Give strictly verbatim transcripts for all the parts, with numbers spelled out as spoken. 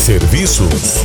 Serviços.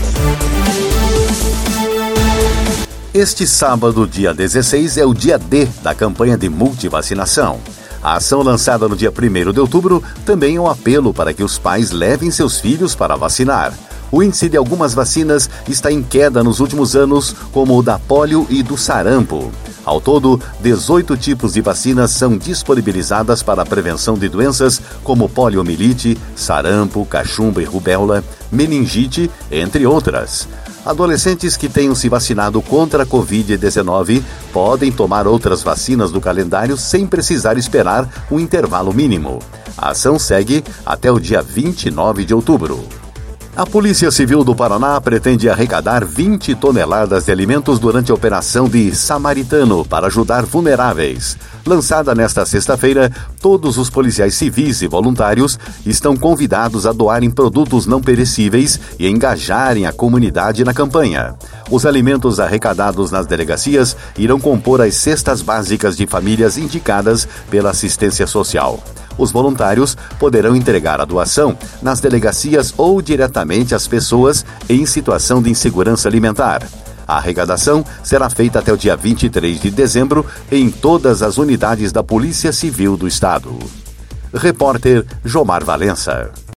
Este sábado, dia dezesseis, é o dia D da campanha de multivacinação. A ação lançada no dia primeiro de outubro também é um apelo para que os pais levem seus filhos para vacinar. O índice de algumas vacinas está em queda nos últimos anos, como o da polio e do sarampo. Ao todo, dezoito tipos de vacinas são disponibilizadas para a prevenção de doenças como poliomielite, sarampo, cachumba e rubéola, meningite, entre outras. Adolescentes que tenham se vacinado contra a covid dezenove podem tomar outras vacinas do calendário sem precisar esperar um intervalo mínimo. A ação segue até o dia vinte e nove de outubro. A Polícia Civil do Paraná pretende arrecadar vinte toneladas de alimentos durante a operação de Samaritano para ajudar vulneráveis. Lançada nesta sexta-feira, todos os policiais civis e voluntários estão convidados a doarem produtos não perecíveis e engajarem a comunidade na campanha. Os alimentos arrecadados nas delegacias irão compor as cestas básicas de famílias indicadas pela assistência social. Os voluntários poderão entregar a doação nas delegacias ou diretamente às pessoas em situação de insegurança alimentar. A arrecadação será feita até o dia vinte e três de dezembro em todas as unidades da Polícia Civil do Estado. Repórter Jomar Valença.